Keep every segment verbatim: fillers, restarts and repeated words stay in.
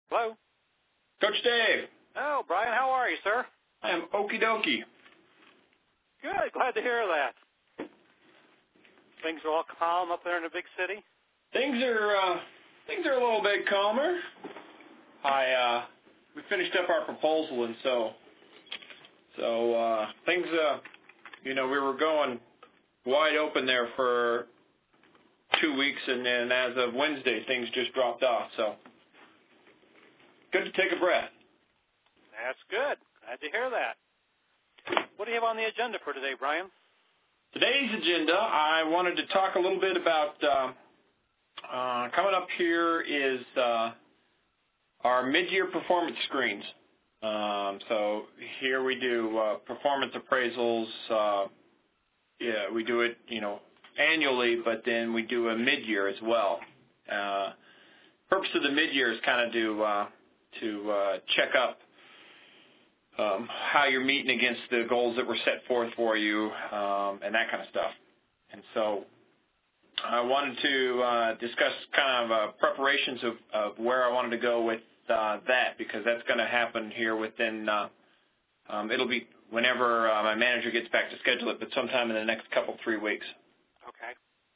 Hello? Coach Dave. Oh, Brian, how are you, sir? I am okie dokie. Good. Glad to hear that. Things are all calm up there in the big city? Things are uh, things are a little bit calmer. I uh, we finished up our proposal, and so so uh, things uh, you know we were going wide open there for two weeks, and then as of Wednesday, things just dropped off. So good to take a breath. That's good. Glad to hear that. What do you have on the agenda for today, Brian? Today's agenda, I wanted to talk a little bit about, uh, uh, coming up here is uh, our mid-year performance screens. Um, so here we do uh, performance appraisals. Uh, yeah, we do it, you know, annually, but then we do a mid-year as well. Uh, purpose of the mid-year is kind of to, uh, to uh, check up Um, how you're meeting against the goals that were set forth for you, um, and that kind of stuff. And so I wanted to uh, discuss kind of uh, preparations of, of where I wanted to go with uh, that, because that's going to happen here within, uh, um, it'll be whenever uh, my manager gets back to schedule it, but sometime in the next couple, three weeks. Okay.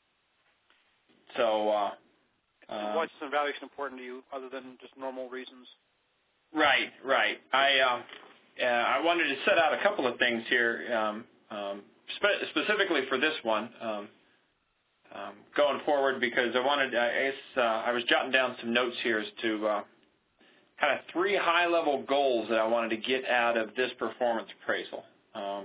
So uh, uh, what's the evaluation important to you other than just normal reasons? Right, right. I uh, Uh, I wanted to set out a couple of things here, um, um, spe- specifically for this one, um, um, going forward, because I wanted, I, uh, I was jotting down some notes here as to uh, kind of three high-level goals that I wanted to get out of this performance appraisal. Um,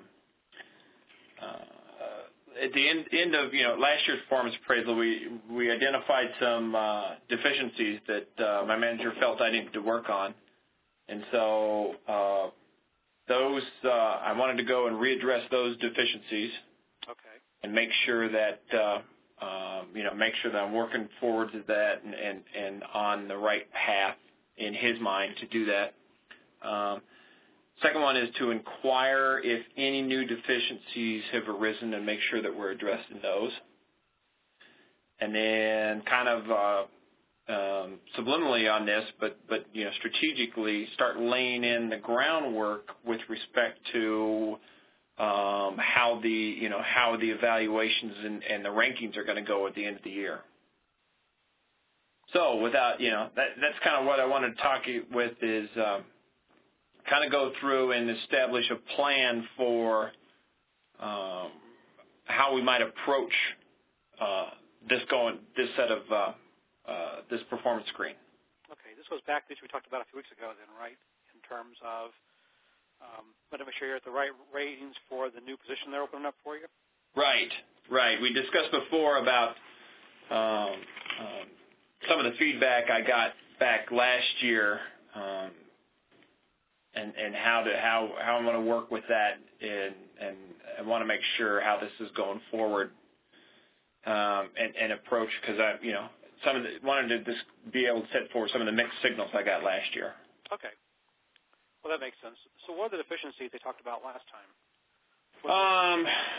uh, at the end, end of, you know, last year's performance appraisal, we, we identified some uh, deficiencies that uh, my manager felt I needed to work on. And so uh, Those, uh, I wanted to go and readdress those deficiencies. Okay. And make sure that, uh, um, you know, make sure that I'm working forward to that and, and, and on the right path in his mind to do that. Um, second one is to inquire if any new deficiencies have arisen and make sure that we're addressing those. And then kind of uh, Um, subliminally on this, but but you know strategically start laying in the groundwork with respect to um, how the you know how the evaluations and, and the rankings are going to go at the end of the year. So without you know that that's kind of what I wanted to talk with is um, kind of go through and establish a plan for um, how we might approach uh, this going this set of uh, Uh, this performance screen. Okay, this goes back to this we talked about a few weeks ago then, right, in terms of um, but to make sure you're at the right ratings for the new position they're opening up for you? Right, right. We discussed before about um, um, some of the feedback I got back last year um, and, and how to how, how I'm going to work with that, and, and I want to make sure how this is going forward um, and, and approach, because I, you know, Some of the, wanted to just be able to set forward some of the mixed signals I got last year. Okay. Well, that makes sense. So what are the deficiencies they talked about last time? Um,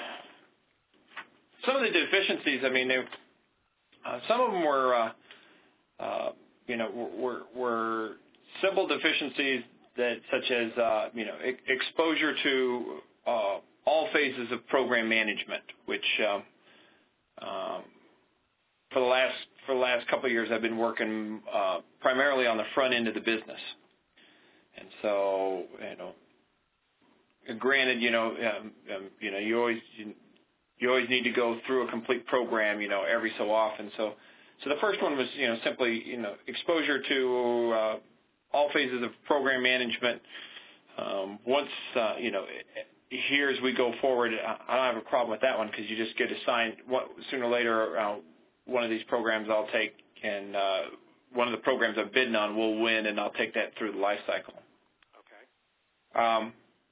some of the deficiencies, I mean, they, uh, some of them were, uh, uh, you know, were, were simple deficiencies that, such as, uh, you know, e- exposure to uh, all phases of program management, which um, um, for the last For the last couple of years, I've been working uh, primarily on the front end of the business, and so you know, granted, you know, um, um, you know, you always you, you always need to go through a complete program, you know, every so often. So, so the first one was, you know, simply, you know, exposure to uh, all phases of program management. Um, once, uh, you know, here as we go forward, I don't have a problem with that one, because you just get assigned what, sooner or later. Uh, One of these programs I'll take, and uh, one of the programs I'm bidding on will win, and I'll take that through the life cycle. Okay. Um,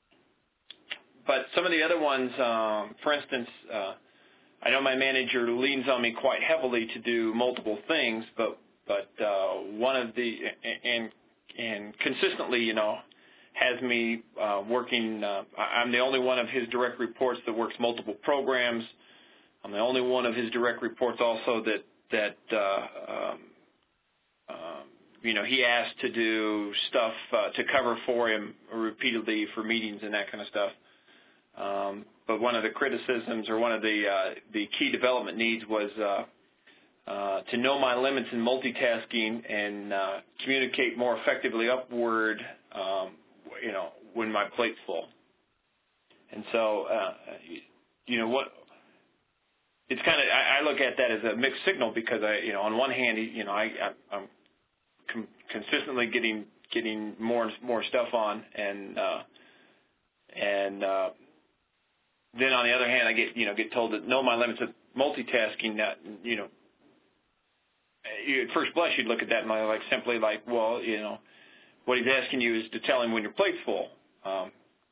but some of the other ones, um, for instance, uh, I know my manager leans on me quite heavily to do multiple things, but but uh, one of the and and consistently, you know, has me uh, working. Uh, I'm the only one of his direct reports that works multiple programs. I'm the only one of his direct reports also that that uh, um, um, you know, he asked to do stuff uh, to cover for him repeatedly for meetings and that kind of stuff. Um, but one of the criticisms or one of the uh, the key development needs was uh, uh, to know my limits in multitasking and uh, communicate more effectively upward, um, you know, when my plate's full. And so, uh, you know, what it's kind of I, I look at that as a mixed signal because I, you know, on one hand, you know, I, I I'm com- consistently getting getting more and more stuff on, and uh, and uh, then on the other hand, I get you know get told that know my limits of multitasking. That you know, at first blush, you'd look at that and like simply like, well, you know, what he's asking you is to tell him when your plate's full. Um,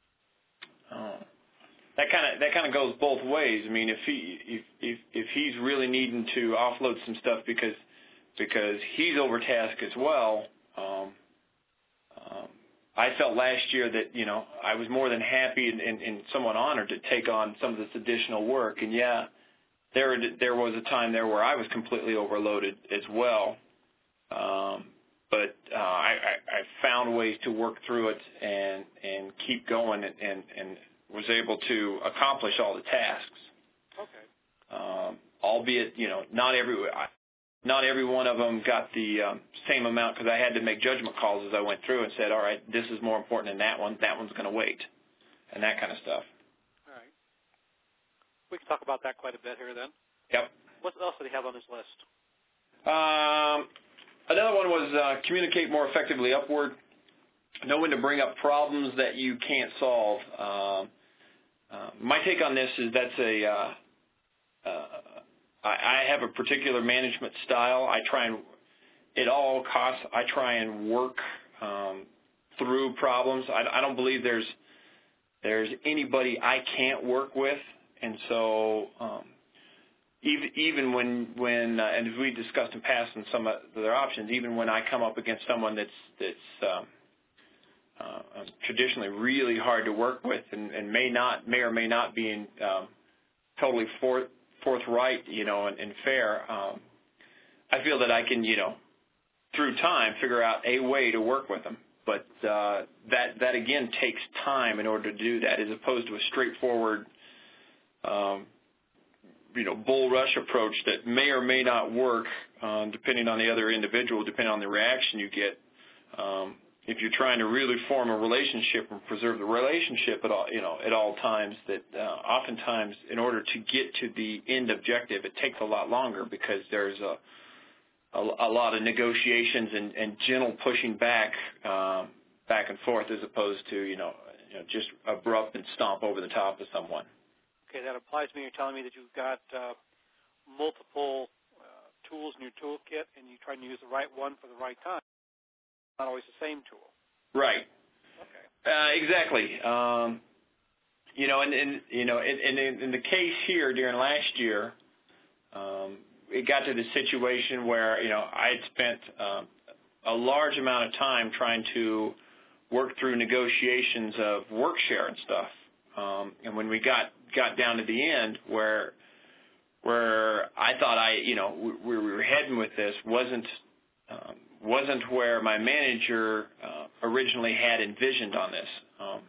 uh, that kind of that kind of goes both ways. I mean, if he if, if if he's really needing to offload some stuff because because he's overtasked as well. Um, um, I felt last year that, you know, I was more than happy and, and, and somewhat honored to take on some of this additional work. And, yeah, there there was a time there where I was completely overloaded as well. Um, but uh, I, I, I found ways to work through it and, and keep going and, and, and was able to accomplish all the tasks. Okay. Um, albeit, you know, not every not every one of them got the um, same amount because I had to make judgment calls as I went through and said, all right, this is more important than that one. That one's going to wait, and that kind of stuff. All right. We can talk about that quite a bit here then. Yep. What else did he have on his list? Um, another one was uh, communicate more effectively upward. Know when to bring up problems that you can't solve. Um, uh, my take on this is that's a uh, uh, I have a particular management style. I try and, at all costs, I try and work um, through problems. I, I don't believe there's there's anybody I can't work with, and so um, even even when when uh, and as we discussed in past and some of their options, even when I come up against someone that's that's um, uh, traditionally really hard to work with and, and may not may or may not be in, um, totally for. forthright, you know, and, and fair, um, I feel that I can, you know, through time, figure out a way to work with them. But uh, that, that, again, takes time in order to do that as opposed to a straightforward, um, you know, bull rush approach that may or may not work um, depending on the other individual, depending on the reaction you get. Um, if you're trying to really form a relationship and preserve the relationship at all, you know, at all times, that uh, oftentimes in order to get to the end objective, it takes a lot longer because there's a a, a lot of negotiations and, and gentle pushing back, um, back and forth, as opposed to you know, you know, just abrupt and stomp over the top of someone. Okay, that applies to me. You're telling me that you've got uh, multiple uh, tools in your toolkit, and you're trying to use the right one for the right time. Not always the same tool. Right. Okay. Uh, exactly. Um, you know, and, and you know, in, in, in the case here during last year, um, it got to the situation where you know I had spent um, a large amount of time trying to work through negotiations of work share and stuff. Um, and when we got got down to the end, where where I thought I, you know, where we were heading with this wasn't. Um, wasn't where my manager uh, originally had envisioned on this. Um,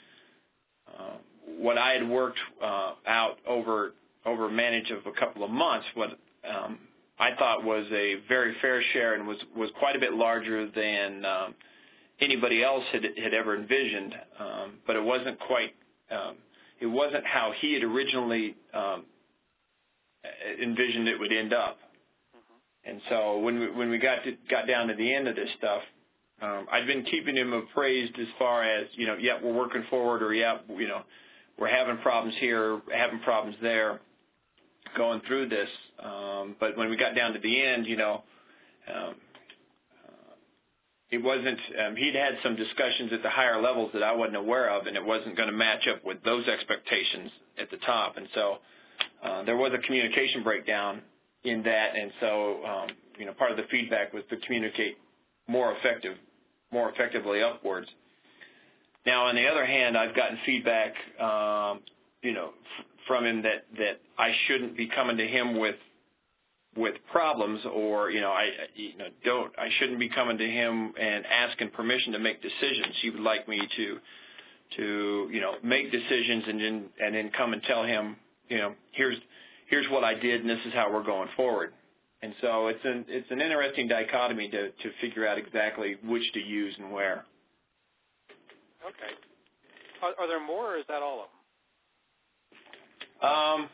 uh, what I had worked uh, out over over a manage of a couple of months, what um, I thought was a very fair share and was, was quite a bit larger than um, anybody else had, had ever envisioned, um, but it wasn't quite, um, it wasn't how he had originally um, envisioned it would end up. And so when we, when we got to, got down to the end of this stuff, um, I'd been keeping him appraised as far as, you know, yeah, we're working forward, or yeah, you know, we're having problems here, having problems there, going through this. Um, but when we got down to the end, you know, um, uh, it wasn't. Um, he'd had some discussions at the higher levels that I wasn't aware of, and it wasn't going to match up with those expectations at the top. And so uh, there was a communication breakdown in that, and so um, you know, part of the feedback was to communicate more effective, more effectively upwards. Now, on the other hand, I've gotten feedback, um, you know, f- from him that that I shouldn't be coming to him with with problems, or you know, I you know don't I shouldn't be coming to him and asking permission to make decisions. He would like me to to you know make decisions and then and then come and tell him, you know, here's here's what I did and this is how we're going forward. And so it's an it's an interesting dichotomy to to figure out exactly which to use and where. Okay. Are, are there more, or is that all of them? Um,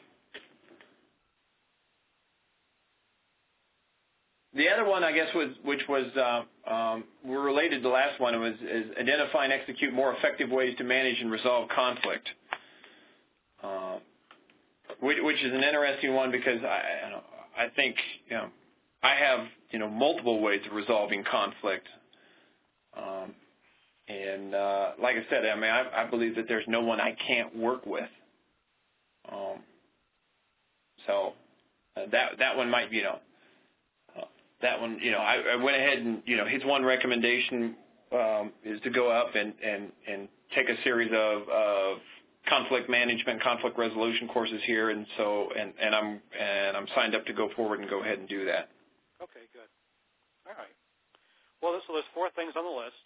the other one, I guess, was which was uh, um, were related to the last one was is identify and execute more effective ways to manage and resolve conflict, uh, which, which is an interesting one because I I, know, I think you know I have you know multiple ways of resolving conflict. Um, And uh, like I said, I mean, I, I believe that there's no one I can't work with. Um, so uh, that that one might, you know, uh, that one, you know, I, I went ahead and, you know, his one recommendation um, is to go up and, and, and take a series of, of conflict management, conflict resolution courses here, and so and, and I'm and I'm signed up to go forward and go ahead and do that. Okay, good. All right. Well, so there's four things on the list.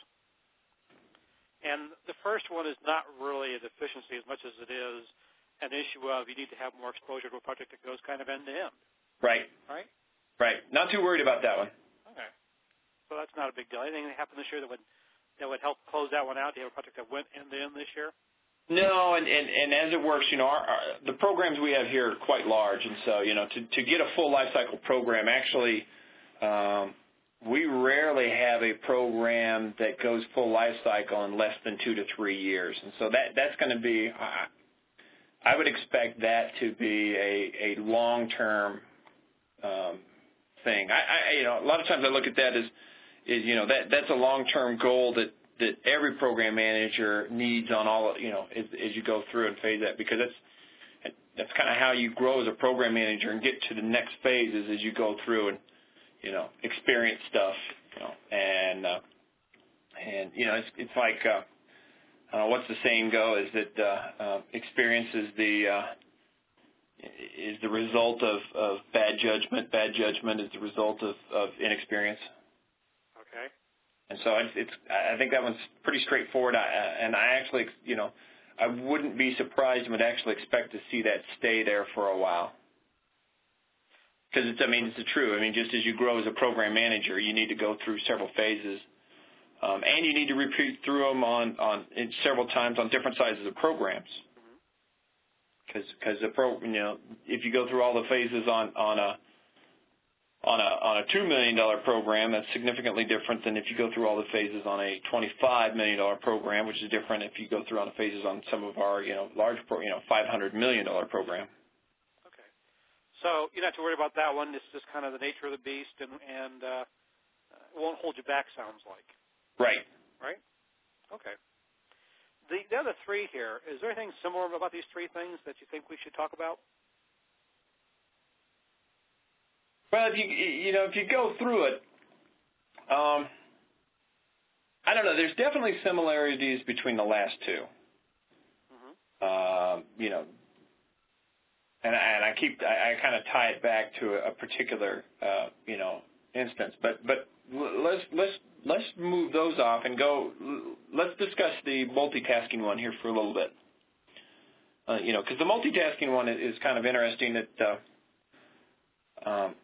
And the first one is not really a deficiency as much as it is an issue of you need to have more exposure to a project that goes kind of end to end. Right. Right? Right. Not too worried about that one. Okay. So that's not a big deal. Anything that happened this year that would that would help close that one out? Do you have a project that went end to end this year? No, and, and, and as it works, you know, our, our, the programs we have here are quite large, and so, you know, to, to get a full life cycle program, actually, um, we rarely have a program that goes full life cycle in less than two to three years. And so that that's going to be, I, I would expect that to be a, a long-term um, thing. I, I, you know, a lot of times I look at that as, is, you know, that that's a long-term goal that, that every program manager needs on all, you know, as, as you go through and phase that, because that's, that's kind of how you grow as a program manager and get to the next phases as you go through and, you know, experience stuff, you know, and, uh, and, you know, it's, it's like, uh, I don't know, what's the saying go, is that, uh, uh, experience is the, uh, is the result of, of bad judgment. Bad judgment is the result of, of inexperience. Okay. And so it's, it's, I think that one's pretty straightforward. I, and I actually, you know, I wouldn't be surprised and would actually expect to see that stay there for a while. Because it's, I mean, it's true. I mean, just as you grow as a program manager, you need to go through several phases, um, and you need to repeat through them on, on several times on different sizes of programs. Because, because the pro, you know, if you go through all the phases on on a on a on a two million dollar program, that's significantly different than if you go through all the phases on a twenty-five million dollar program, which is different if you go through all the phases on some of our, you know, large, pro, you know, five hundred million dollar program. So you don't have to worry about that one. It's just kind of the nature of the beast, and, and uh, it won't hold you back, sounds like. Right. Right? Okay. The, the other three here, is there anything similar about these three things that you think we should talk about? Well, if you you know if you go through it, um, I don't know. There's definitely similarities between the last two. Mm-hmm. Uh, you know. And I, and I keep, I, I kind of tie it back to a, a particular, uh, you know, instance. But but let's let's let's move those off and go. Let's discuss the multitasking one here for a little bit. Uh, you know, because the multitasking one is, is kind of interesting. That uh, um,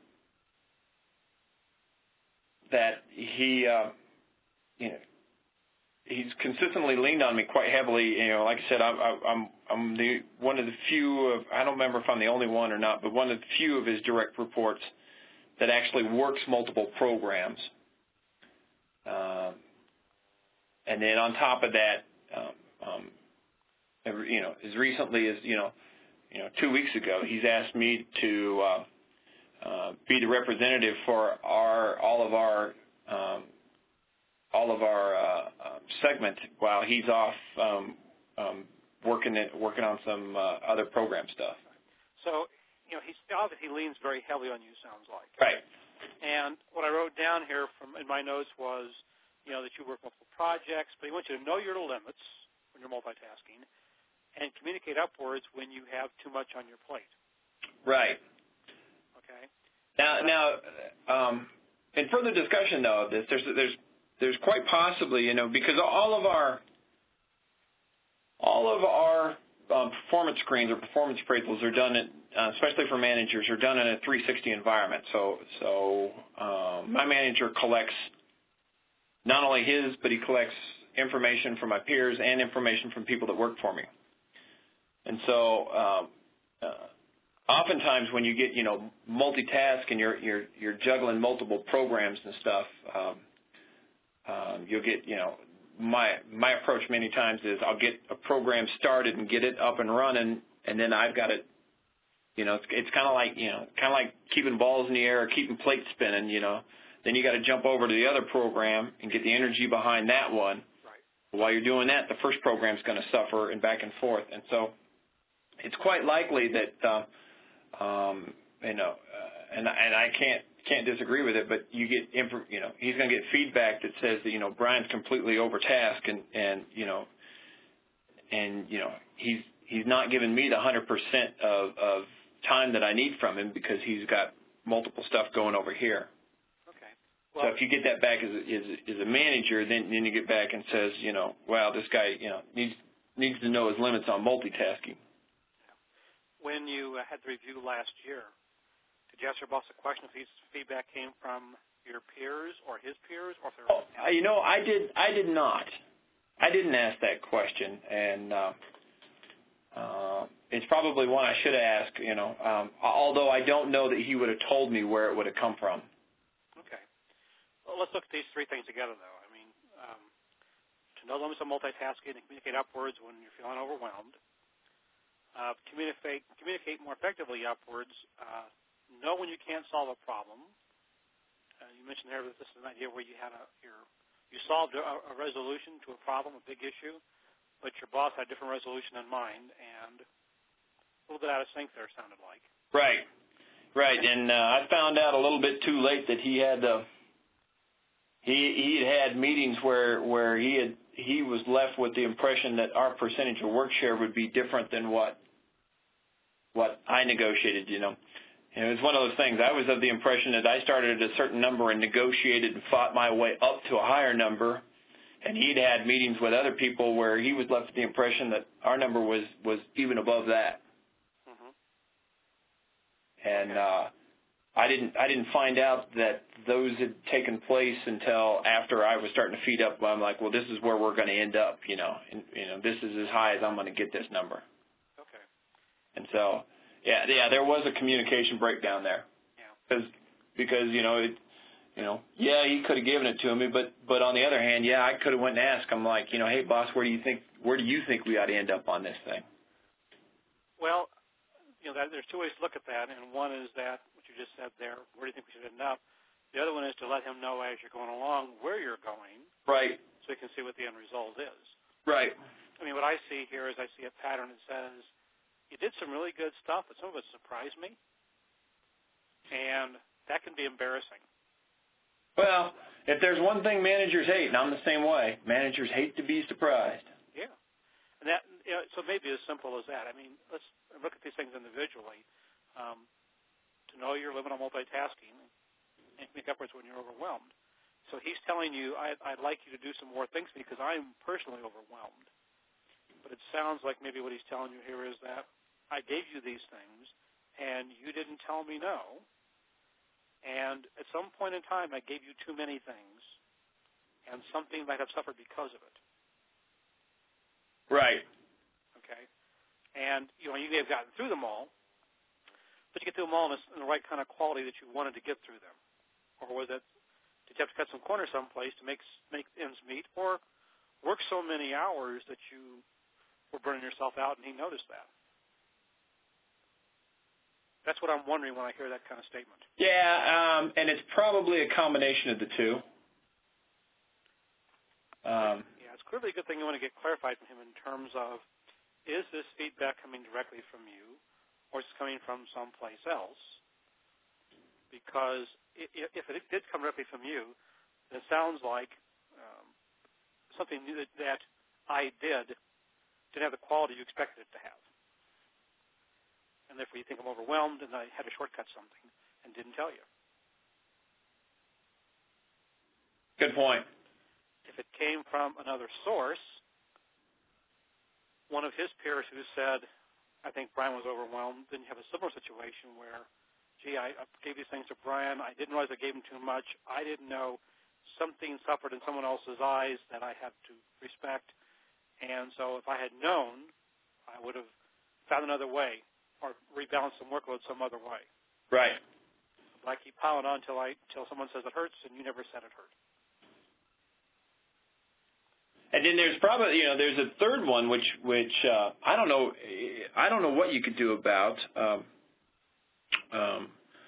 that he, uh, you know. He's consistently leaned on me quite heavily. You know, like I said, I'm I'm I'm the one of the few of, I don't remember if I'm the only one or not, but one of the few of his direct reports that actually works multiple programs. Um, and then on top of that, um, um, every, you know, as recently as you know, you know, two weeks ago, he's asked me to uh, uh, be the representative for our all of our. Um, all of our uh, uh, segment while he's off um, um, working it, working on some uh, other program stuff. So, you know, he's obviously he leans very heavily on you, sounds like. Right. And what I wrote down here from in my notes was, you know, that you work multiple projects, but he wants you to know your limits when you're multitasking and communicate upwards when you have too much on your plate. Right. Okay. Now, now, um, in further discussion though of this, there's there's there's quite possibly, you know, because all of our all of our um, performance screens or performance appraisals are done, at, uh, especially for managers, are done in a three sixty environment. So, so um, my manager collects not only his, but he collects information from my peers and information from people that work for me. And so, um, uh, oftentimes when you get, you know, multitask and you're you're you're juggling multiple programs and stuff, um, um, you'll get, you know, my my approach many times is I'll get a program started and get it up and running, and then I've got it, you know, it's, it's kind of like, you know, kind of like keeping balls in the air or keeping plates spinning, you know. Then you got to jump over to the other program and get the energy behind that one. Right. While you're doing that, the first program's going to suffer and back and forth. And so it's quite likely that, uh, um, you know, uh, and, and I can't can't disagree with it, but you get, you know, he's going to get feedback that says that, you know, Brian's completely overtasked and, and you know, and, you know, he's he's not giving me the one hundred percent of, of time that I need from him because he's got multiple stuff going over here. Well, so if you get that back as a, as a, as a manager, then then you get back and says, you know, wow, this guy, you know, needs needs to know his limits on multitasking. When you uh, had the review last year, did you ask your boss a question if his feedback came from your peers or his peers, or if there oh, uh, you know, I did I did not. I didn't ask that question, and uh, uh, it's probably one I should have asked. You know, um, although I don't know that he would have told me where it would have come from. Well, let's look at these three things together, though. I mean, um, to know limits of multitasking and communicate upwards when you're feeling overwhelmed. Uh, communicate communicate more effectively upwards. Uh, know when you can't solve a problem. Uh, you mentioned there that this is an idea where you had a your you solved a, a resolution to a problem, a big issue, but your boss had a different resolution in mind, and a little bit out of sync there, sounded like. Right, right. And uh, I found out a little bit too late that he had. Uh, He he had had meetings where where he had he was left with the impression that our percentage of work share would be different than what what I negotiated. You know, and it was one of those things. I was of the impression that I started at a certain number and negotiated and fought my way up to a higher number, and he'd had meetings with other people where he was left with the impression that our number was was even above that. Mm-hmm. And uh, I didn't I didn't find out that those had taken place until after I was starting to feed up. I'm like, well, this is where we're going to end up, you know, and you know, this is as high as I'm going to get this number. Okay. And so, yeah, yeah, there was a communication breakdown there. Yeah. Because because you know it, you know, yeah, he could have given it to me, but but on the other hand, yeah, I could have went and asked him like, you know, hey boss, where do you think where do you think we ought to end up on this thing? Well, you know, that, there's two ways to look at that, and one is that what you just said there, where do you think we should end up? The other one is to let him know as you're going along where you're going. Right. So he can see what the end result is. Right. I mean, what I see here is I see a pattern that says, you did some really good stuff, but some of it surprised me. And that can be embarrassing. Well, if there's one thing managers hate, and I'm the same way, managers hate to be surprised. Yeah. And that, you know, so maybe as simple as that. I mean, let's look at these things individually. Um, to know your limit on multitasking and make upwards when you're overwhelmed. So he's telling you, I, I'd like you to do some more things because I'm personally overwhelmed. But it sounds like maybe what he's telling you here is that I gave you these things, and you didn't tell me no. And at some point in time, I gave you too many things, and something might have suffered because of it. Right. Okay. And, you know, you may have gotten through them all, but you get through them all in, a, in the right kind of quality that you wanted to get through them. Or was it, did you have to cut some corners someplace to make make ends meet, or work so many hours that you were burning yourself out and he noticed that? That's what I'm wondering when I hear that kind of statement. Yeah, um, and it's probably a combination of the two. Um, yeah, it's clearly a good thing you want to get clarified from him in terms of, is this feedback coming directly from you, or is it coming from someplace else? Because if it did come directly from you, it sounds like um, something that, that I did didn't have the quality you expected it to have. And therefore you think I'm overwhelmed and I had to shortcut something. and didn't tell you. Good point. If it came from another source, one of his peers who said, I think Brian was overwhelmed, then you have a similar situation where, gee, I gave these things to Brian. I didn't realize I gave him too much. I didn't know something suffered in someone else's eyes that I have to respect. And so if I had known, I would have found another way or rebalanced some workload some other way. Right. But I keep piling on until I, until someone says it hurts, and you never said it hurt. And then there's probably, you know, there's a third one, which, which uh, I don't know, I don't know what you could do about. Um, um,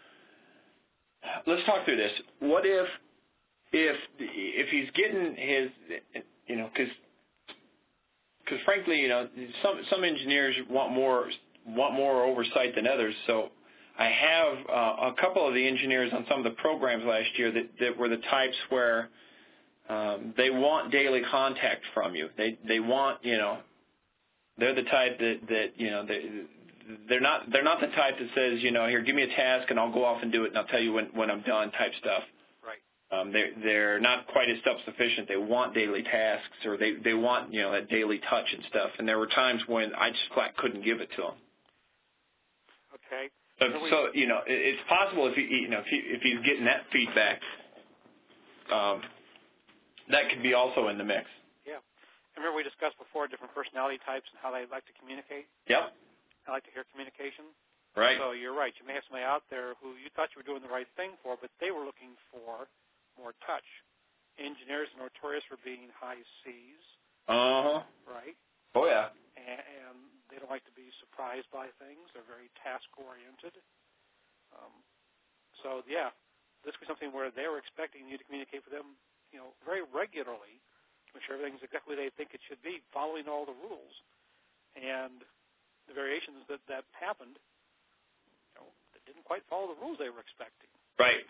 let's talk through this. What if, if, if he's getting his, you know, because, because frankly, you know, some some engineers want more want more oversight than others. So I have uh, a couple of the engineers on some of the programs last year that, that were the types where Um, they want daily contact from you. They they want, you know, they're the type that, that you know, they, they're not they're not the type that says, you know, here, give me a task and I'll go off and do it and I'll tell you when, when I'm done type stuff. Right. Um, they're, they're not quite as self-sufficient. They want daily tasks, or they, they want, you know, that daily touch and stuff. And there were times when I just flat couldn't give it to them. Okay. So, so you know, it, it's possible if, he, you know, if, he, if he's getting that feedback, um, that could be also in the mix. Yeah. I remember we discussed before different personality types and how they like to communicate. Yep. I like to hear communication. Right. So you're right. You may have somebody out there who you thought you were doing the right thing for, but they were looking for more touch. Engineers are notorious for being high C's. Uh-huh. Right? Oh, yeah. And, and they don't like to be surprised by things. They're very task-oriented. Um, so, yeah, this was something where they were expecting you to communicate with them, you know, very regularly to make sure everything's exactly the way they think it should be, following all the rules. And the variations that, that happened, you know, that didn't quite follow the rules they were expecting. Right.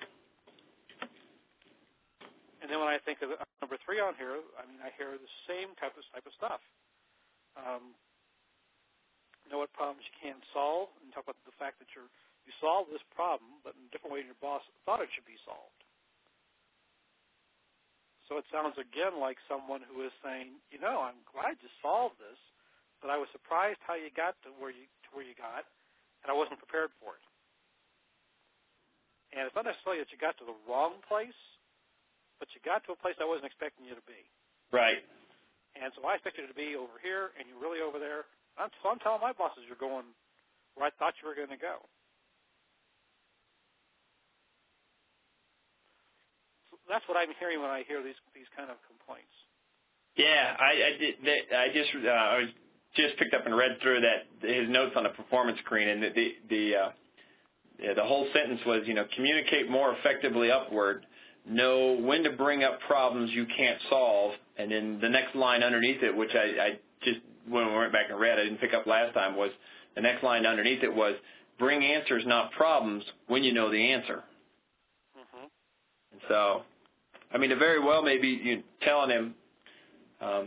And then when I think of number three on here, I mean, I hear the same type of type of stuff. Um, know what problems you can solve, and talk about the fact that you're you solve this problem, but in a different way than your boss thought it should be solved. So it sounds again like someone who is saying, you know, I'm glad you solved this, but I was surprised how you got to where you to where you got, and I wasn't prepared for it. And it's not necessarily that you got to the wrong place, but you got to a place I wasn't expecting you to be. Right. And so I expected you to be over here, and you're really over there. I'm, so I'm telling my bosses you're going where I thought you were going to go. So that's what I'm hearing when I hear these these kind of complaints. Yeah, I, I did. I just uh, I was just picked up and read through that his notes on the performance screen, and the the the, uh, yeah, the whole sentence was, you know, communicate more effectively upward. Know when to bring up problems you can't solve, and then the next line underneath it, which I, I just when we went back and read, I didn't pick up last time, was the next line underneath it was bring answers, not problems, when you know the answer. Mm-hmm. And so, I mean, it very well may be you telling him, um,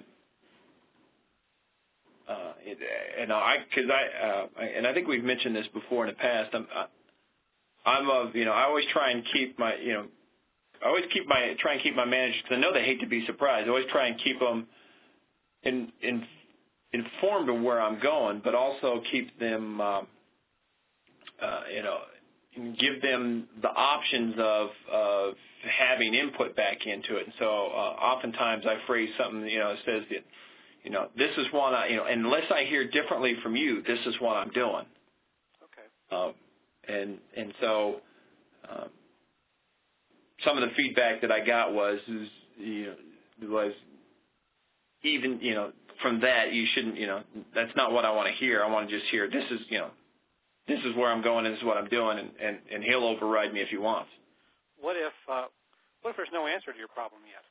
uh, it, and I because I uh, and I think we've mentioned this before in the past. I'm I'm of you know I always try and keep my you know. I always keep my try and keep my managers, because I know they hate to be surprised. I always try and keep them in, in, informed of where I'm going, but also keep them, uh, uh, you know, give them the options of, of having input back into it. And so uh, oftentimes I phrase something, you know, that says that, you know, this is what I, you know, unless I hear differently from you, this is what I'm doing. Okay. Um, and and so. Um, Some of the feedback that I got was, you know, was even, you know, from that you shouldn't, you know, that's not what I want to hear. I want to just hear this is, you know, this is where I'm going, this is what I'm doing, and, and, and he'll override me if he wants. What if, uh, what if there's no answer to your problem yet?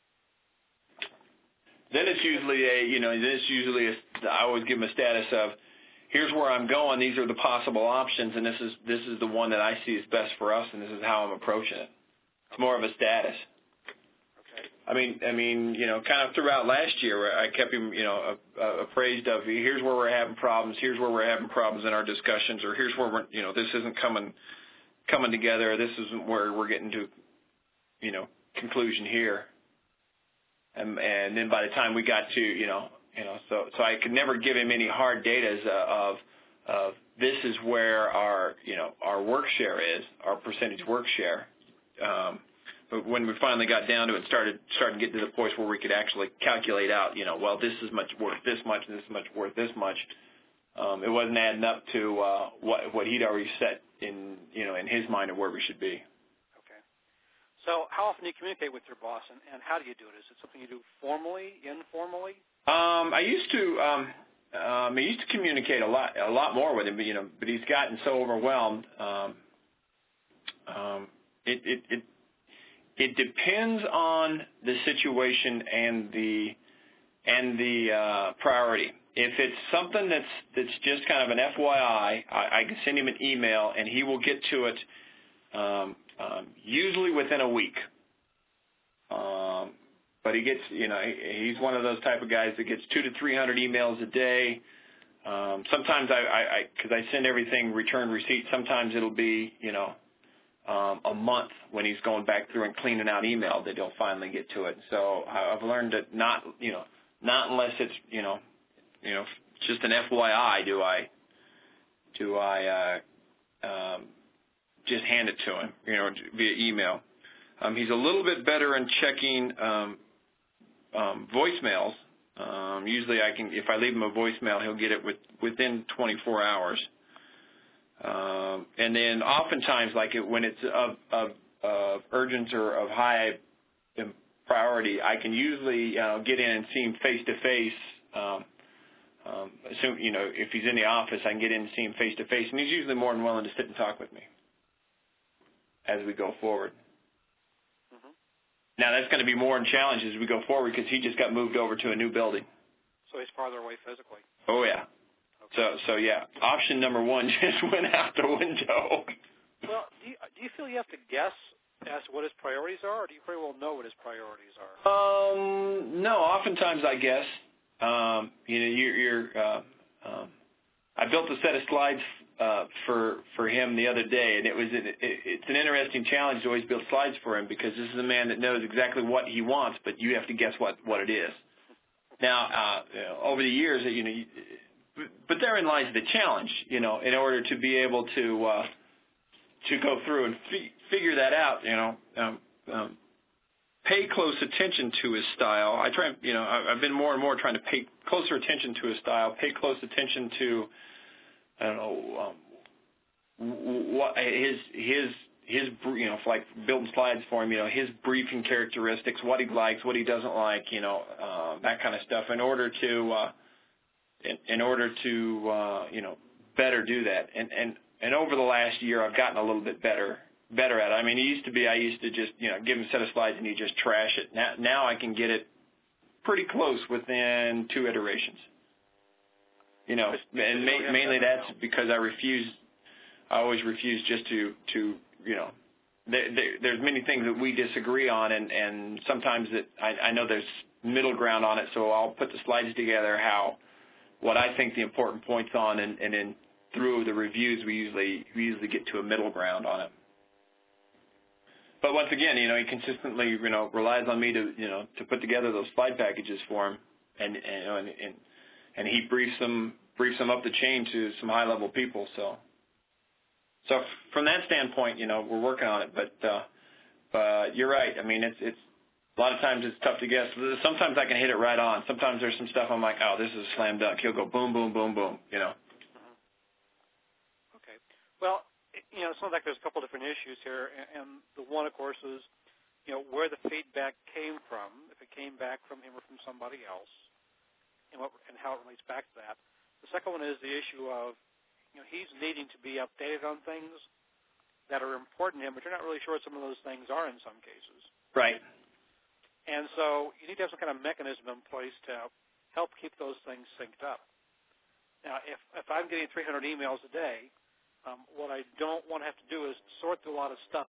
Then it's usually a, you know, then it's usually a, I always give him a status of, here's where I'm going, these are the possible options, and this is this is the one that I see is best for us, and this is how I'm approaching it. It's more of a status. Okay. I mean, I mean, you know, kind of throughout last year, I kept him, you know, appraised of, here's where we're having problems, here's where we're having problems in our discussions, or here's where we're, you know, this isn't coming, coming together. This isn't where we're getting to, you know, conclusion here. And, and then by the time we got to, you know, you know, so so I could never give him any hard data of of this is where our, you know, our work share is, our percentage work share. Um, but when we finally got down to it, started starting to get to the point where we could actually calculate out, you know, well, this is much worth this much, and this is much worth this much. Um, it wasn't adding up to uh, what what he'd already set in, you know, in his mind of where we should be. Okay. So how often do you communicate with your boss, and, and how do you do it? Is it something you do formally, informally? Um, I used to. Um, um, I used to communicate a lot, a lot more with him, but you know, but he's gotten so overwhelmed. Um, um, it, it, it, it depends on the situation and the and the uh, priority. If it's something that's that's just kind of an F Y I, I, I can send him an email and he will get to it um, um, usually within a week. Um, But he gets, you know, he's one of those type of guys that gets two to three hundred emails a day. Um, sometimes I, because I, I, I send everything return receipt. Sometimes it'll be, you know, um, a month when he's going back through and cleaning out email that he'll finally get to it. So I've learned that not, you know, not unless it's, you know, you know, just an F Y I do I, do I uh, um, just hand it to him, you know, via email. Um, he's a little bit better in checking. Um, Um, voicemails. Um, usually, I can if I leave him a voicemail, he'll get it with, within twenty-four hours. Um, and then, oftentimes, like it, when it's of, of, of urgent or of high priority, I can usually uh, get in and see him face to face. Um, um, assume you know if he's in the office, I can get in and see him face to face, and he's usually more than willing to sit and talk with me as we go forward. Now, that's going to be more in challenge as we go forward because he just got moved over to a new building. So he's farther away physically. Oh, yeah. Okay. So, so yeah, option number one just went out the window. Well, do you, do you feel you have to guess as to what his priorities are, or do you pretty well know what his priorities are? Um, no, oftentimes I guess. Um, you know, you're, you're uh, um, I built a set of slides uh, for for him the other day, and it was it, it, it's an interesting challenge to always build slides for him because this is a man that knows exactly what he wants, but you have to guess what, what it is. Now, uh, you know, over the years, you know, you, but therein lies the challenge. You know, in order to be able to uh, to go through and fi- figure that out, you know, um, um, pay close attention to his style. I try, you know, I've been more and more trying to pay closer attention to his style, pay close attention to. I don't know um, what his his his you know like building slides for him. You know his briefing characteristics, what he likes, what he doesn't like. You know uh, that kind of stuff. In order to uh, in, in order to uh, you know better do that. And and and over the last year, I've gotten a little bit better better at it. I mean, it used to be I used to just you know give him a set of slides and he just trash it. Now now I can get it pretty close within two iterations. You know, and ma- mainly that's because I refuse. I always refuse just to, to you know, there, there, there's many things that we disagree on, and, and sometimes that I, I know there's middle ground on it. So I'll put the slides together, how what I think the important points on, and, and then through the reviews we usually we usually get to a middle ground on it. But once again, you know, he consistently you know relies on me to you know to put together those slide packages for him, and and and, and he briefs them. briefs them up the chain to some high-level people. So, so from that standpoint, you know, we're working on it. But, uh, but you're right. I mean, it's it's a lot of times it's tough to guess. Sometimes I can hit it right on. Sometimes there's some stuff I'm like, oh, this is a slam dunk. He'll go boom, boom, boom, boom. You know. Mm-hmm. Okay. Well, you know, it sounds like there's a couple different issues here, and the one, of course, is you know where the feedback came from. If it came back from him or from somebody else, and what and how it relates back to that. The second one is the issue of, you know, he's needing to be updated on things that are important to him, but you're not really sure what some of those things are in some cases. Right. And so you need to have some kind of mechanism in place to help keep those things synced up. Now, if, if I'm getting three hundred emails a day, um, what I don't want to have to do is sort through a lot of stuff,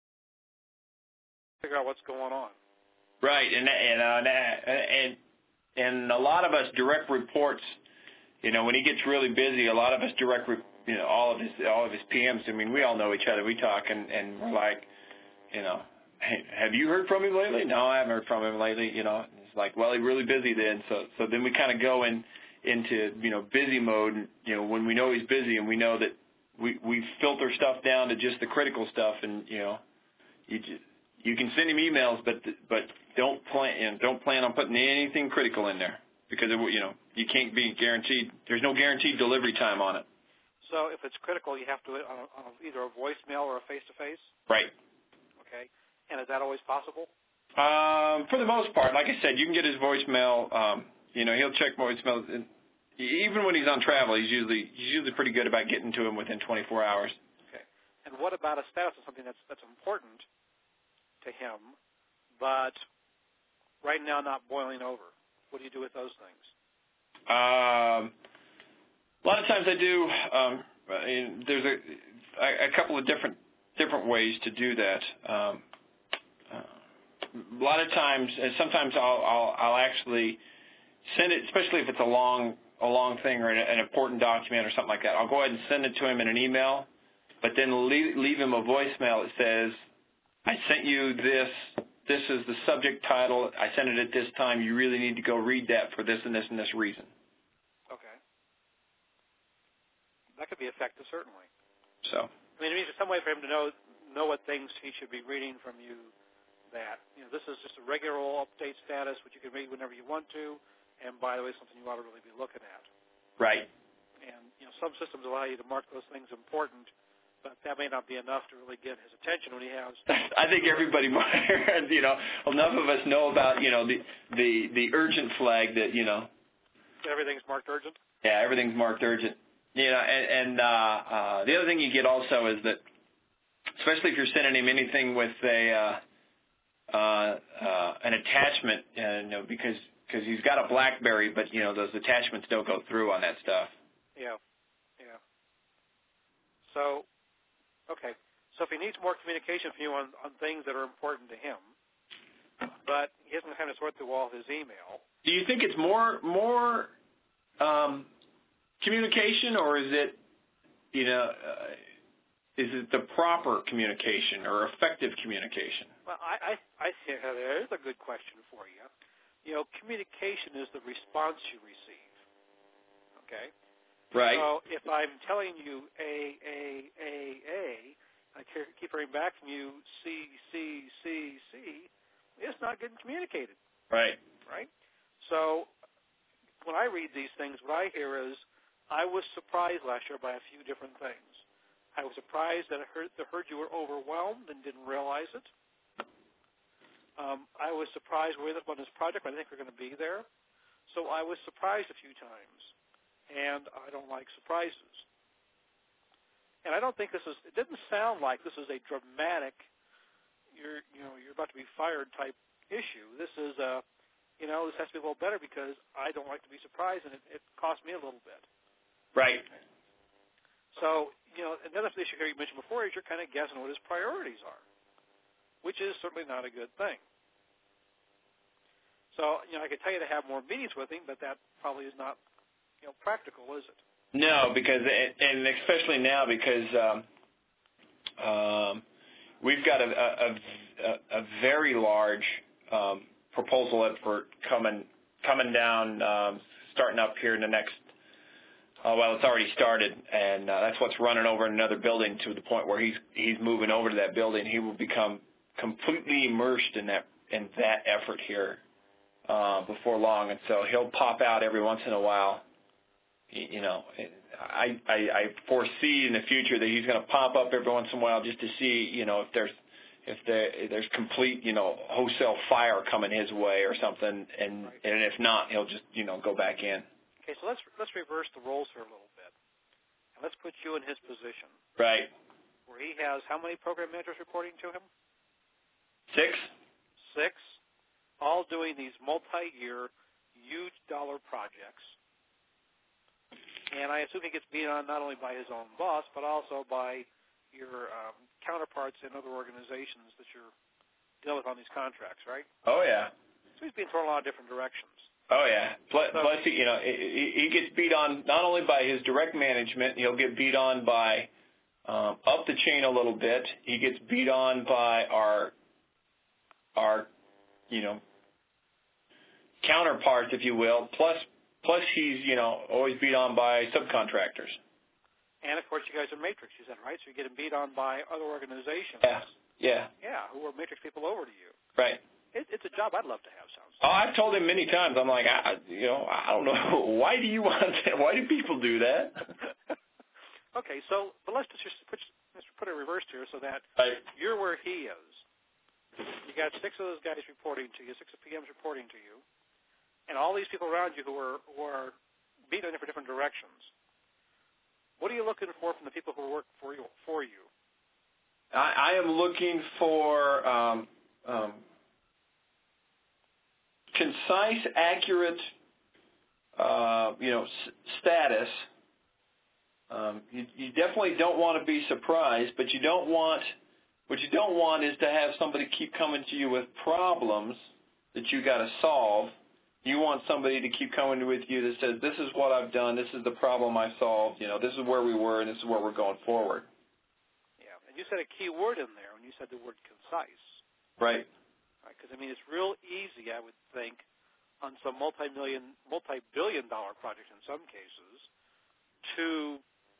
figure out what's going on. Right, and and uh, and and a lot of us direct reports. You know, when he gets really busy, a lot of us direct re- you know, all of his all of his P Ms. I mean, we all know each other. We talk, and, and we're like, you know, hey, have you heard from him lately? No, I haven't heard from him lately. You know, and it's like, well, he's really busy then. So so then we kind of go in into you know busy mode. And, you know, when we know he's busy, and we know that we we filter stuff down to just the critical stuff, and you know, you just, you can send him emails, but but don't plan you know, don't plan on putting anything critical in there because it, you know you can't be guaranteed. There's no guaranteed delivery time on it. So if it's critical, you have to on, a, on a, either a voicemail or a face-to-face? Right. Okay. And is that always possible? Um, for the most part, like I said, you can get his voicemail. Um, you know, he'll check voicemail. Even when he's on travel, he's usually he's usually pretty good about getting to him within twenty-four hours. Okay. And what about a status of something that's that's important to him, but right now not boiling over? What do you do with those things? Um. A lot of times I do. Um, there's a, a couple of different different ways to do that. Um, uh, a lot of times, and sometimes I'll, I'll I'll actually send it, especially if it's a long a long thing or an, an important document or something like that. I'll go ahead and send it to him in an email, but then leave, leave him a voicemail that says, "I sent you this. This is the subject title. I sent it at this time. You really need to go read that for this and this and this reason." That could be effective, certainly. So, I mean, it means there's some way for him to know know what things he should be reading from you. That you know, this is just a regular update status, which you can read whenever you want to, and by the way, something you ought to really be looking at. Right. And you know, some systems allow you to mark those things important, but that may not be enough to really get his attention when he has. I think everybody, you know, enough of us know about you know the the the urgent flag that you know. Everything's marked urgent. Yeah, everything's marked urgent. You know, and, and uh, uh, the other thing you get also is that, especially if you're sending him anything with a uh, uh, uh, an attachment, uh, you know, because because he's got a BlackBerry, but you know those attachments don't go through on that stuff. Yeah, yeah. So, okay. So if he needs more communication from you on, on things that are important to him, but he hasn't kind of sort through all of his email. Do you think it's more more um, communication, or is it, you know, uh, is it the proper communication or effective communication? Well, I, I, I think there's a good question for you. You know, communication is the response you receive. Okay. Right. So if I'm telling you A, A, A, A, I keep hearing back from you C, C, C, C, it's not getting communicated. Right. Right. So when I read these things, what I hear is, I was surprised last year by a few different things. I was surprised that I heard, that heard you were overwhelmed and didn't realize it. Um, I was surprised with it on this project. I didn't think we are going to be there. So I was surprised a few times, and I don't like surprises. And I don't think this is, it didn't sound like this is a dramatic, you're, you know, you're about to be fired type issue. This is a, you know, this has to be a little better because I don't like to be surprised, and it, it cost me a little bit. Right. So, you know, another issue here you mentioned before is you're kind of guessing what his priorities are, which is certainly not a good thing. So, you know, I could tell you to have more meetings with him, but that probably is not, you know, practical, is it? No, because, and especially now because um, um, we've got a, a, a very large um, proposal effort coming coming down, um, starting up here in the next. Uh, well, it's already started, and uh, that's what's running over in another building to the point where he's he's moving over to that building. He will become completely immersed in that in that effort here uh, before long, and so he'll pop out every once in a while. You, you know, I, I I foresee in the future that he's going to pop up every once in a while just to see, you know, if there's if there if there's complete, you know, wholesale fire coming his way or something, and Right. and if not, he'll just you know go back in. Okay, so let's let's reverse the roles here a little bit, and let's put you in his position. Right. Where he has how many program managers reporting to him? Six. Six, all doing these multi-year, huge dollar projects. And I assume he gets beat on not only by his own boss, but also by your um, counterparts in other organizations that you're dealing with on these contracts, right? Oh yeah. So he's being thrown in a lot of different directions. Oh yeah. Plus, So, plus you know, he, he gets beat on not only by his direct management. He'll get beat on by um, up the chain a little bit. He gets beat on by our our you know counterparts, if you will. Plus, plus he's you know always beat on by subcontractors. and of course, you guys are matrix, you said, right? So you're getting beat on by other organizations. Yeah. Yeah. Yeah, who are matrix people over to you. Right. It, it's a job I'd love to have. Sounds. Oh, I've told him many times. I'm like, I, you know, I don't know. Why do you want that? Why do people do that? Okay, so but let's just put, let's put it reversed here, so that Right. you're where he is. You got six of those guys reporting to you, six P Ms reporting to you, and all these people around you who are who are beating in different directions. What are you looking for from the people who work for you? For you, I, I am looking for um, um, concise, accurate, uh, you know, s- status. Um, you, you definitely don't want to be surprised, but you don't want. What you don't want is to have somebody keep coming to you with problems that you got to solve. You want somebody to keep coming with you that says, "This is what I've done. This is the problem I solved. You know, this is where we were, and this is where we're going forward." yeah. And you said a key word in there when you said the word concise, Right. right? Because I mean, it's real easy, I would think, on some multi-million, multi-billion-dollar projects in some cases, to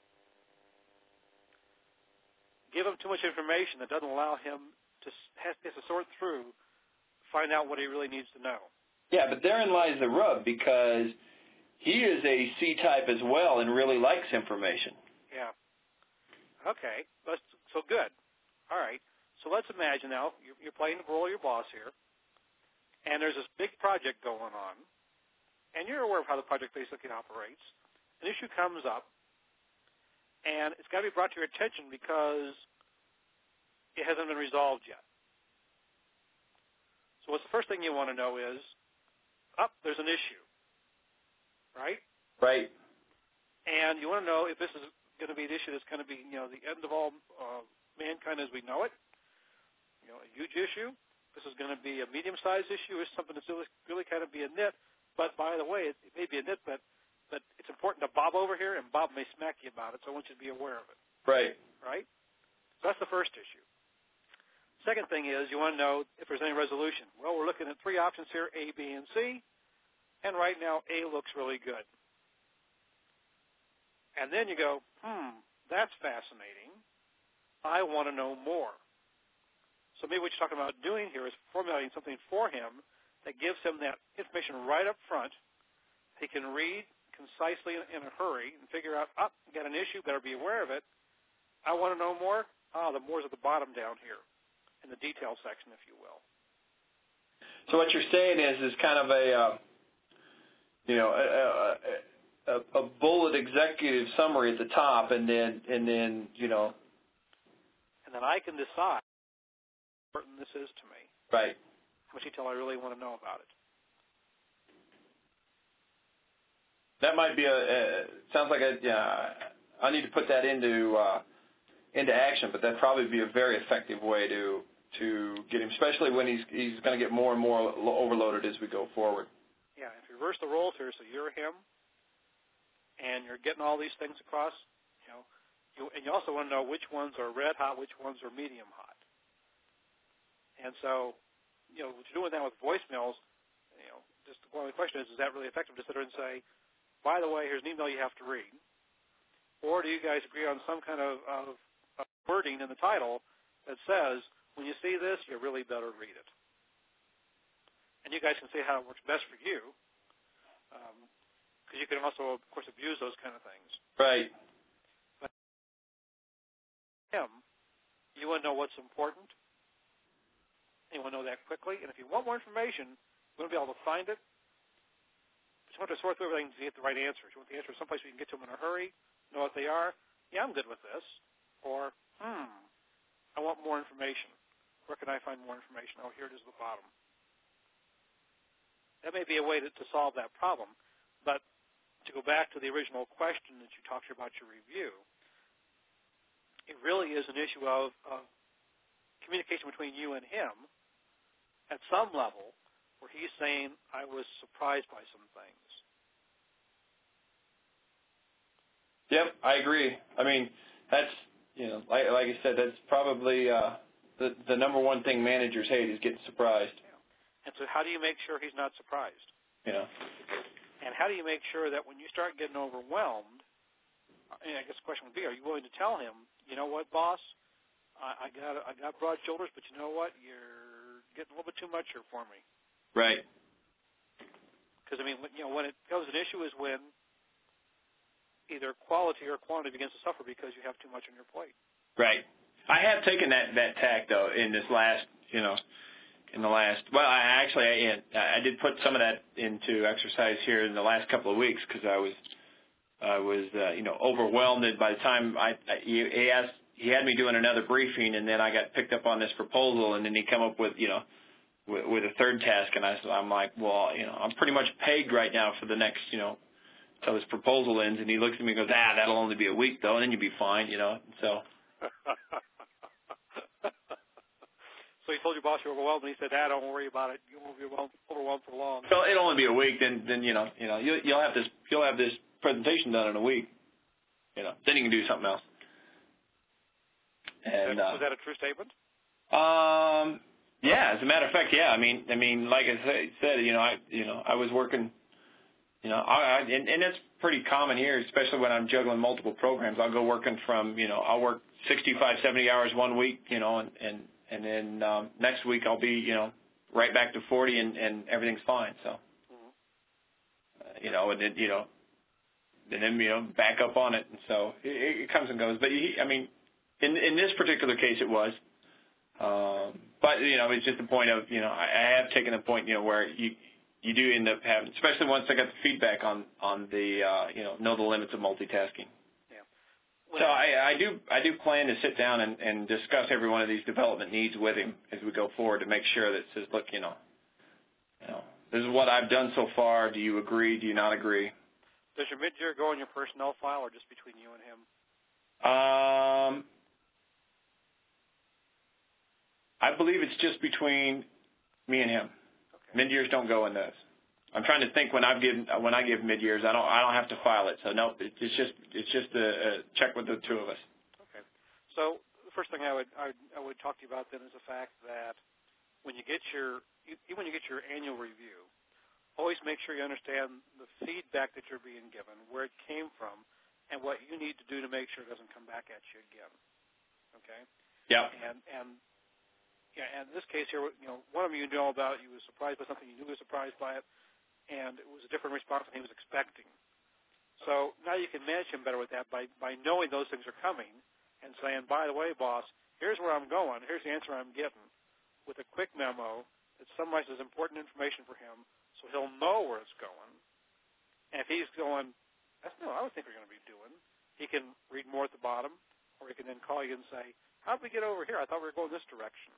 give him too much information that doesn't allow him to has, has to sort through, find out what he really needs to know. Yeah, but therein lies the rub, because he is a C-type as well and really likes information. Yeah. Okay. Let's, so good. All right. So let's imagine now you're, you're playing the role of your boss here, and there's this big project going on, and you're aware of how the project basically operates. An issue comes up, and it's got to be brought to your attention because it hasn't been resolved yet. So what's the first thing you want to know is, oh, there's an issue, right? Right. And you want to know if this is going to be an issue that's going to be, you know, the end of all uh, mankind as we know it, you know, a huge issue. This is going to be a medium-sized issue, or something that's really, really kind of be a nit. But by the way, it, it may be a nit, but but it's important to Bob over here, and Bob may smack you about it, so I want you to be aware of it. Right. Right? So that's the first issue. Second thing is you want to know if there's any resolution. Well, we're looking at three options here, A, B, and C, and right now A looks really good. And then you go, hmm, that's fascinating. I want to know more. So maybe what you're talking about doing here is formulating something for him that gives him that information right up front. He can read concisely in a hurry and figure out, oh, got an issue, better be aware of it. I want to know more. Ah, the more's at the bottom down here in the detail section, if you will. So what you're saying is, is kind of a, uh, you know, a, a, a, a bullet executive summary at the top, and then, and then, you know. And then I can decide how important this is to me. Right. How much detail I really want to know about it. That might be a, a sounds like a, yeah, I need to put that into, uh, into action, but that'd probably be a very effective way to, to get him, especially when he's, he's going to get more and more overloaded as we go forward. Yeah, if you reverse the roles here, so you're him, and you're getting all these things across, you know, you, and you also want to know which ones are red hot, which ones are medium hot. And so, you know, what you're doing now with voicemails, you know, just one of the question is, is that really effective to sit there and say, by the way, here's an email you have to read? Or do you guys agree on some kind of, of, of wording in the title that says, when you see this, you really better read it? And you guys can see how it works best for you, because um, you can also, of course, abuse those kind of things. Right. But him, you want to know what's important, and you want to know that quickly. And if you want more information, you want to be able to find it. But you want to sort through everything to get the right answers. You want the answer someplace where you can get to them in a hurry, know what they are. Yeah, I'm good with this. Or, hmm, I want more information. Where can I find more information? Oh, here it is at the bottom. That may be a way to, to solve that problem. But to go back to the original question that you talked about your review, it really is an issue of, of communication between you and him at some level where he's saying, I was surprised by some things. Yep, I agree. I mean, that's, you know, like, like I said, that's probably uh, the, the number one thing managers hate is getting surprised. Yeah. And so how do you make sure he's not surprised? You know. And how do you make sure that when you start getting overwhelmed, and I guess the question would be, are you willing to tell him, you know what, boss, I, I got I got broad shoulders, but you know what, you're getting a little bit too much here for me. Right. Because, I mean, you know, when it becomes an issue is when either quality or quantity begins to suffer because you have too much on your plate. Right. I have taken that, that tack, though, in this last, you know, in the last, well, I actually, I, I did put some of that into exercise here in the last couple of weeks because I was, I was, uh, you know, overwhelmed by the time I, I he asked, he had me doing another briefing, and then I got picked up on this proposal, and then he come up with, you know, with, with a third task, and I, I'm like, well, you know, I'm pretty much pegged right now for the next, you know, till this proposal ends, and he looks at me and goes, ah, that'll only be a week, though, and then you'll be fine, you know, so. So he told your boss you're overwhelmed, and he said, ah, don't worry about it. You won't be overwhelmed for long. So it'll only be a week, then, then you know, you know, you'll, you'll have this, you'll have this presentation done in a week, you know, then you can do something else. And was that a true statement? Um, yeah, as a matter of fact, yeah. I mean, I mean, like I said, you know, I, you know, I was working, you know, I, I and, and it's pretty common here, especially when I'm juggling multiple programs. I'll go working from, you know, I'll work sixty-five, seventy hours one week, you know, and and and then um, next week I'll be, you know, right back to forty, and, and everything's fine. So, mm-hmm. uh, you know, and then you know, and then you know, back up on it, and so it, it comes and goes. But he, I mean. In, in this particular case, it was, um, but you know, it's just a point of, you know, I, I have taken a point, you know, where you you do end up having, especially once I got the feedback on on the, uh, you know, know the limits of multitasking. Yeah. So I, I do I do plan to sit down and, and discuss every one of these development needs with him as we go forward to make sure that it says, look, you know, you know, this is what I've done so far. Do you agree? Do you not agree? Does your mid-year go in your personnel file, or just between you and him? Um. I believe it's just between me and him. Okay. Mid-years don't go in those. I'm trying to think when I give when I give mid-years, I don't I don't have to file it. So no, it's just it's just a, a check with the two of us. Okay. So the first thing I would I, I would talk to you about then is the fact that when you get your even when you get your annual review, always make sure you understand the feedback that you're being given, where it came from, and what you need to do to make sure it doesn't come back at you again. Okay. Yeah. And and Yeah, and in this case here, you know, one of them you know about, you was surprised by something, you knew he was surprised by it, and it was a different response than he was expecting. So now you can manage him better with that by, by knowing those things are coming and saying, by the way, boss, here's where I'm going, here's the answer I'm getting, with a quick memo that summarizes important information for him so he'll know where it's going. And if he's going, that's not what I would think we're going to be doing, he can read more at the bottom, or he can then call you and say, how did we get over here? I thought we were going this direction.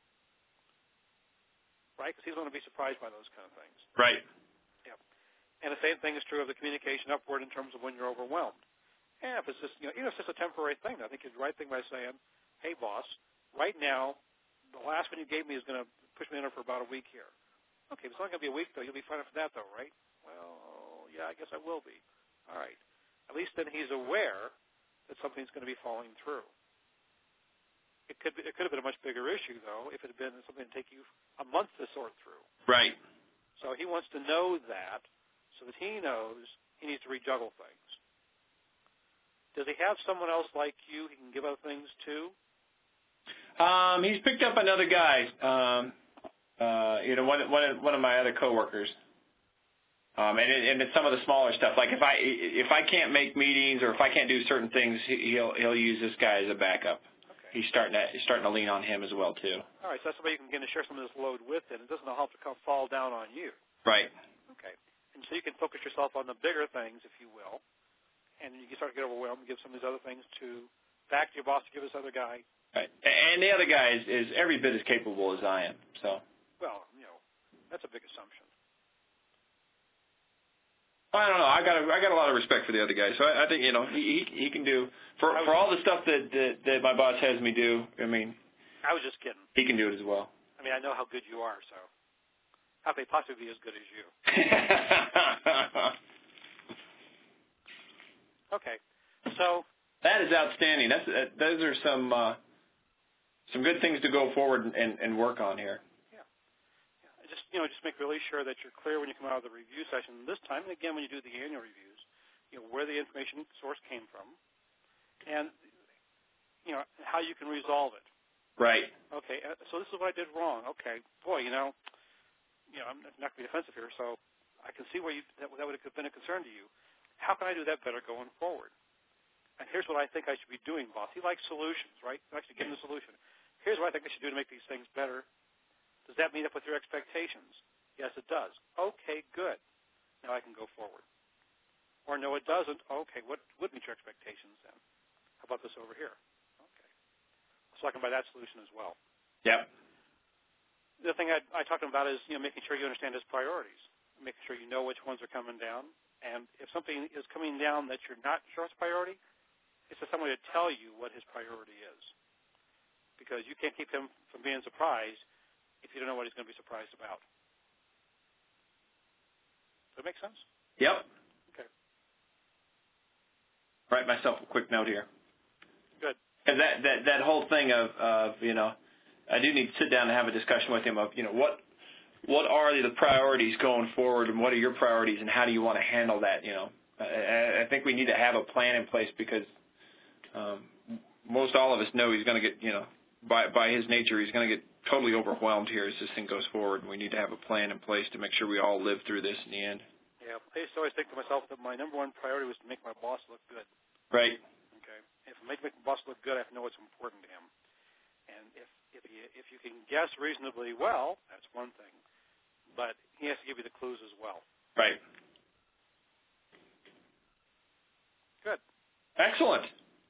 Right? Because he's going to be surprised by those kind of things. Right. Yeah. And the same thing is true of the communication upward in terms of when you're overwhelmed. And if it's just, you know, even if it's just a temporary thing, I think it's the right thing by saying, hey, boss, right now, the last one you gave me is going to push me under for about a week here. Okay, if it's only going to be a week, though, you'll be fine for that, though, right? Well, yeah, I guess I will be. All right. At least then he's aware that something's going to be falling through. It could be, it could have been a much bigger issue, though, if it had been something to take you a month to sort through. Right. So he wants to know that so that he knows he needs to rejuggle things. Does he have someone else like you he can give other things to? Um, he's picked up another guy, um, uh, you know, one, one, of, one of my other coworkers. Um, and, it, and it's some of the smaller stuff. Like if I if I can't make meetings or if I can't do certain things, he'll he'll use this guy as a backup. He's starting to he's starting to lean on him as well too. All right, so that's somebody you can begin to share some of this load with, and it doesn't have to come fall down on you. Right. Okay, and so you can focus yourself on the bigger things, if you will, and you can start to get overwhelmed and give some of these other things to back to your boss to give this other guy. Right, and the other guy is, is every bit as capable as I am. So. Well, you know, that's a big assumption. I don't know. I got a, I got a lot of respect for the other guy, so I, I think you know he he, he can do for for all the stuff that, that that my boss has me do. I mean, I was just kidding. He can do it as well. I mean, I know how good you are, so. how they possibly be as good as you. Okay, so that is outstanding. That's uh, those are some uh, some good things to go forward and, and, and work on here. Yeah, yeah. Just you know, just make really sure that you're clear when you come out of the review session this time, and again when you do the annual reviews, you know where the information source came from, and you know how you can resolve it. Right. Okay, so this is what I did wrong. Okay, boy, you know, you know, I'm not going to be defensive here, so I can see where you, that, that would have been a concern to you. How can I do that better going forward? And here's what I think I should be doing, boss. He likes solutions, right? He likes to give him the solution. Here's what I think I should do to make these things better. Does that meet up with your expectations? Yes, it does. Okay, good. Now I can go forward. Or no, it doesn't. Okay, what would meet your expectations then? How about this over here? So I can buy that solution as well. Yep. The other thing I, I talked about is you know making sure you understand his priorities, making sure you know which ones are coming down, and if something is coming down that you're not sure is a priority, it's just somebody to tell you what his priority is, because you can't keep him from being surprised if you don't know what he's going to be surprised about. Does that make sense? Yep. Okay. Write myself a quick note here. Good. And that, that, that whole thing of, of, you know, I do need to sit down and have a discussion with him of, you know, what what are the priorities going forward and what are your priorities and how do you want to handle that, you know. I, I think we need to have a plan in place because um, most all of us know he's going to get, you know, by, by his nature, he's going to get totally overwhelmed here as this thing goes forward. And we need to have a plan in place to make sure we all live through this in the end. Yeah, I used to always think to myself that my number one priority was to make my boss look good. Right. Okay. If I make my boss look good, I have to know what's important to him. And if if you if you can guess reasonably well, that's one thing. But he has to give you the clues as well. Right. Good. Excellent.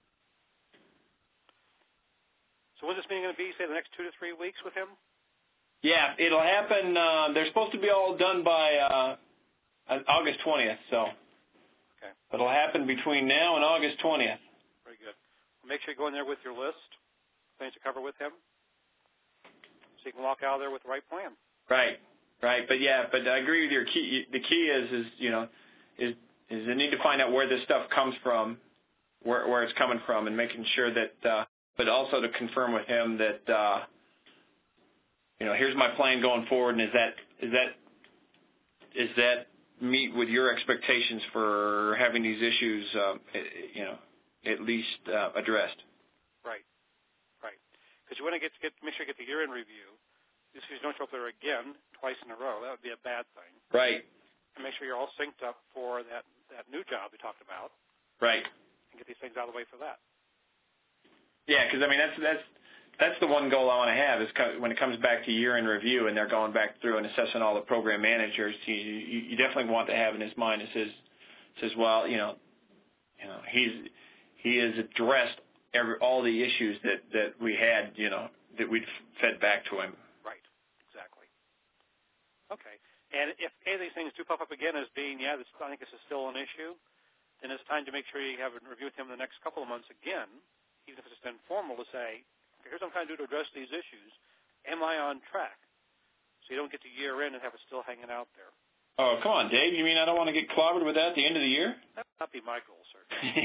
So when's this meeting going to be, say, the next two to three weeks with him? Yeah, it'll happen. Uh, they're supposed to be all done by uh, August twentieth, so okay. It'll happen between now and August twentieth. Very good. Well, make sure you go in there with your list, things to cover with him, so you can walk out of there with the right plan. Right, right. But, yeah, but I agree with your key. The key is, is you know, is is the need to find out where this stuff comes from, where where it's coming from, and making sure that, uh, but also to confirm with him that, uh, you know, here's my plan going forward, and is that is that is that meet with your expectations for having these issues, uh, you know, at least uh, addressed. Right, right. Because you want to get, get make sure you get the year-end review. Just because you don't show up there again twice in a row, that would be a bad thing. Right. And make sure you're all synced up for that, that new job we talked about. Right. And get these things out of the way for that. Yeah, because I mean that's that's that's the one goal I want to have is co- when it comes back to year-end review and they're going back through and assessing all the program managers. You, you, you definitely want to have in his mind it says says well you know you know he's he has addressed every all the issues that, that we had you know that we'd fed back to him. Right. Exactly. Okay. And if any of these things do pop up again as being yeah this, I think this is still an issue, then it's time to make sure you have a review with him the next couple of months again, even if it's just informal, to say, here's what I'm trying to do to address these issues. Am I on track? So you don't get to year end and have it still hanging out there. Oh, come on, Dave. You mean I don't want to get clobbered with that at the end of the year? That would not be my goal, sir.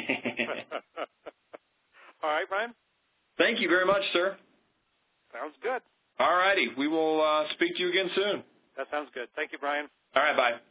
All right, Brian? Thank you very much, sir. Sounds good. All righty. We will uh, speak to you again soon. That sounds good. Thank you, Brian. All right, bye.